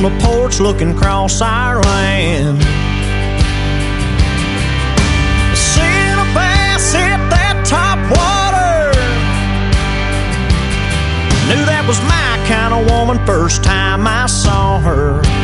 the porch looking across our land. Seeing a bass hit that top water, knew that was my kind of woman first time I saw her.